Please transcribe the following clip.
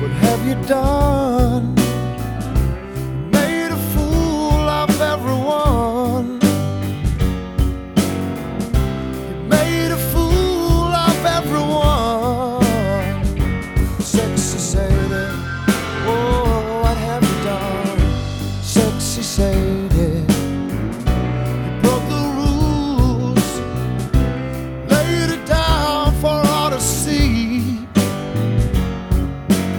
What have you done? Made a fool of everyone. You made a fool of everyone. Sexy Sadie, oh.